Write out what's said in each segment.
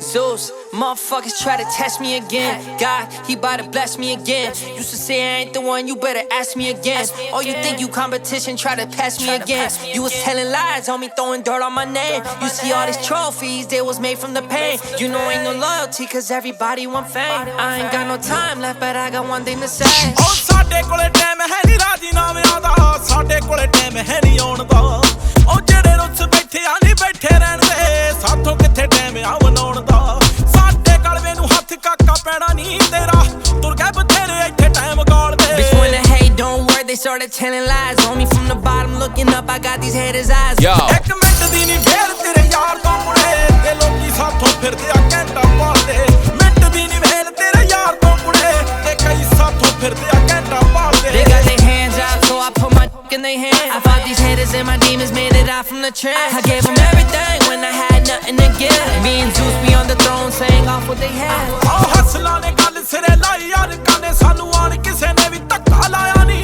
Zeus, motherfuckers try to test me again. God, he bout to bless me again. Used to say I ain't the one, you better ask me again. Oh, you think you competition, try to pass me again. You was telling lies on me, throwing dirt on my name. You see all these trophies, they was made from the pain. You know ain't no loyalty, cause everybody want fame. I ain't got no time left, but I got one thing to say. Oh, ਸਾਡੇ ਕੋਲੇ time ਹੈ ਨੀ ਰਾਜੀਨਾਮਿਆਂ ਦਾ, ਸਾਡੇ ਕੋਲੇ time ਹੈ ਨੀ ਆਉਣ ਦਾ। ਉਹ ਜਿਹੜੇ ਰੁੱਸ ਬੈਠੇ ਆ ਨੀ ਬੈਠੇ ਰਹਿਣ ਦੇ, ਸਾਥੋਂ ਕਿੱਥੇ ਟਾਈਮ ਆ ਬਣਾਉਣ ਦਾ। ਸਾਡੇ ਕਲਵੇ ਨੂੰ ਹੱਥ ਕਾਕਾ ਪੈਣਾ ਨੀ ਤੇਰਾ, ਤੁਰ ਗਏ ਬਥੇਰੇ ਇੱਥੇ ਟਾਈਮ ਗਾਲਦੇ। Bitch, when the hate don't work, they started telling lies on me from the bottom, looking up, I got these haters' eyes. ਇੱਕ ਮਿੰਟ ਦੀ ਨੀ ਫੇਰ ਤੇਰੇ ਯਾਰ ਤੋਂ ਮੁੜੇ, ਤੇ ਲੋਕੀ ਸਾਥੋਂ ਫਿਰਦੇ ਆ ਘੰਟਾ ਪਾਲਦੇ। ਮਿੰਟ ਦੀ ਨੀ ਫੇਰ ਤੇਰੇ ਯਾਰ ਤੋਂ ਮੁੜੇ, ਤੇ ਕਈ ਸਾਥੋਂ ਫਿਰਦੇ ਆ ਘੰਟਾ ਪਾਲਦੇ। They got their hands out, so I put my in their hand. I fought these haters and my demons made it out from the trench. I gave them everything when I had nothing to give. Me and Zeus be on the throne, saying off what they had. ਆਹ ਹਸਲਾਂ ਨੇ ਗੱਲ ਸਿਰੇ ਲਾਈ ਯਾਰ, ਕਾਨੇ ਸਾਨੂੰ ਆਣ ਕਿਸੇ ਨੇ ਵੀ ਧੱਕਾ ਲਾਇਆ ਨੀ।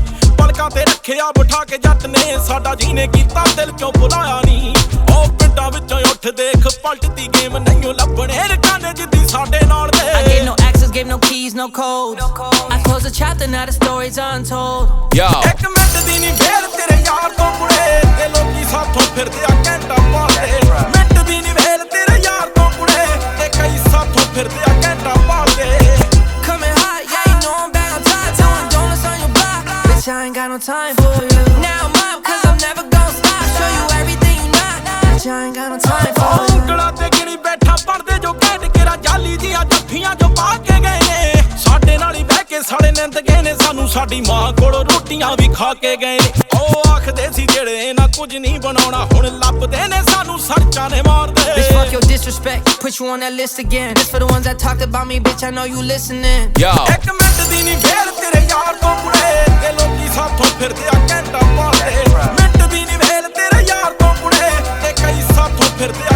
ਪਲਕਾਂ ਤੇ ਰੱਖਿਆ ਬਿਠਾ ਕੇ ਜੱਟ ਨੇ, ਸਾਡਾ ਜੀ ਨੇ ਕੀਤਾ ਦਿਲ ਕਿਉਂ ਭੁਲਾਇਆ ਨੀ। ਉਹ ਪਿੰਡਾਂ ਵਿੱਚੋਂ ਉੱਠ ਦੇਖ ਪਲਟਦੀ ਗੇਮ, ਨਹੀਂ ਲੱਭਣੇ ਰਕਾਨੇ ਜਿੱਦੀ ਸਾਡੇ ਨਾਲ ਦੇ। I gave no access, gave no keys, no codes. I closed the chapter, now the story's untold. ਇੱਕ ਮਿੰਟ ਦੀ ਨੀ ਫੇਰ ਤੇਰੇ ਯਾਰ ਤੋਂ ਮੁੜੇ, ਤੇ ਲੋਕੀ ਸਾਥੋਂ ਫਿਰਦੇ ਆ ਘੰਟਾ ਪਾਲਦੇ। ਮਿੰਟ ਦੀ ਨੀ ਫੇਰ ਤੇਰੇ ਯਾਰ ਤੋਂ ਮੁੜੇ, ਤੇ ਕਈ ਸਾਥੋਂ ਫਿਰਦੇ ਆ ਘੰਟਾ ਪਾਲਦੇ। Coming hot, yeah, you know I'm back on top, throwing donuts on your block. Bitch, I ain't got no time for you. Now I'm up, cause I'm never gonna stop. Show you everything you not. Bitch, I ain't got no time for you. ਉਂਗਲਾਂ ਤੇ ਗਿਣੀ ਬੈਠਾ ਪੜਦੇ ਜੋ ਕਹਿ ਕੇਰਾ ਜਾਲੀ ਦੀਆਂ ਜੱਫੀਆਂ ਜੋ ਪਾ ਕੇ ਗਏ ਨੇ। ਸਾਡੇ ਨਾਲ ਹੀ ਬਹਿ ਕੇ ਸਾਲੇ ਨਿੰਦ ਗਏ ਨੇ, ਸਾਨੂੰ ਸਾਡੀ ਮਾਂ ਕੋਲੋਂ ਰੋਟੀਆਂ ਵੀ ਖਾ ਕੇ ਗਏ ਨੇ। ਉਹ ਆਖਦੇ ਸੀ ਜਿਹੜੇ ਨਾ ਕੁਝ ਨਹੀਂ ਬਣਾਉਣਾ, ਹੁਣ ਲੱਭਦੇ ਨੇ ਸਾਨੂੰ ਸਰਚਾਂ ਨੇ ਮਾਰਦੇ। Bitch, fuck your disrespect, put you on that list again. This for the ones that talked about me, bitch, I know you listening. ਇੱਕ ਮਿੰਟ ਦੀ ਨੀ ਫੇਰ ਤੇਰੇ ਯਾਰ ਤੋਂ ਮੁੜੇ, ਤੇ ਲੋਕੀ ਸਾਥੋਂ ਫਿਰਦੇ ਆ ਘੰਟਾ ਪਾਲਦੇ। ਮਿੰਟ ਦੀ ਨੀ ਫੇਰ ਤੇਰੇ ਯਾਰ ਤੋਂ ਮੁੜੇ, ਤੇ ਕਈ ਸਾਥੋਂ ਫਿਰਦੇ ਆ।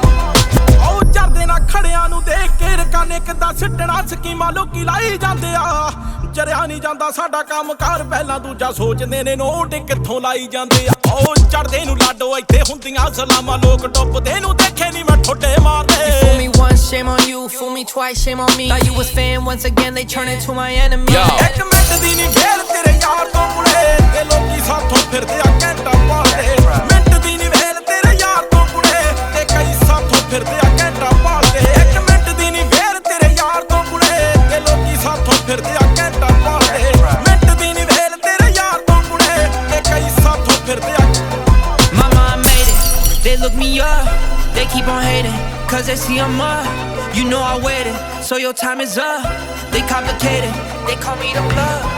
ਉਹ ਚਰਦੇ ਨਾ ਖੜਿਆਂ ਨੂੰ ਦੇਖ ਕੇ ਰਕਾਨੇ ਕਿੱਦਾਂ ਸਿੱਟਣਾ ਸਕੀਮਾਂ ਲੋਕੀ ਲਾਈ ਜਾਂਦੇ ਆ। ਜਰਿਆ ਨਹੀਂ ਜਾਂਦਾ ਸਾਡਾ ਕੰਮ ਕਾਰ, ਪਹਿਲਾਂ ਦੂਜਾ ਸੋਚਦੇ ਨੇ ਨੋਟ ਕਿੱਥੋਂ ਲਾਈ ਜਾਂਦੇ ਆ। ਉਹ ਚੜਦੇ ਨੂੰ ਲਾਡੋ ਇੱਥੇ ਹੁੰਦੀਆਂ ਸਲਾਮਾਂ, ਲੋਕ ਡੁੱਬਦੇ ਨੂੰ ਦੇਖੇ ਨਹੀਂ ਮੈਂ ਠੋਡੇ ਮਾਰਦੇ। You fool me once, shame on you. Fool me twice, shame on me. Thought you was fan, once again they turn into my enemy. ਇੱਕ ਮਿੰਟ ਦੀ ਨੀ ਫੇਰ ਤੇਰੇ ਯਾਰ ਤੋਂ ਮੁੜੇ, ਤੇ ਲੋਕੀ ਸਾਥੋਂ ਫਿਰਦੇ ਆ ਘੰਟਾ ਪਾਲਦੇ। ਮਿੰਟ ਦੀ ਨੀ ਫੇਰ ਤੇਰੇ ਯਾਰ ਤੋਂ ਮੁੜੇ, ਤੇ ਕਈ ਸਾਥੋਂ ਫਿਰਦੇ ਆ ਘੰਟਾ ਪਾਲਦੇ। ਇੱਕ ਮਿੰਟ ਦੀ ਨੀ ਫੇਰ ਤੇਰੇ ਯਾਰ ਤੋਂ ਮੁੜੇ, ਤੇ ਲੋਕੀ ਸਾਥੋਂ ਫਿਰਦੇ ਆ ਘੰਟਾ ਪਾਲਦੇ। ਮਿੰਟ ਦੀ ਨੀ ਫੇਰ ਤੇਰੇ ਯਾਰ ਤੋਂ ਮੁੜੇ, ਤੇ ਕਈ ਸਾਥੋਂ ਫਿਰਦੇ ਆ। Mama, I made it. They look me up, they keep on hating, cause they see I'm up. You know I waited, so your time is up. They complicated, they call me the plug.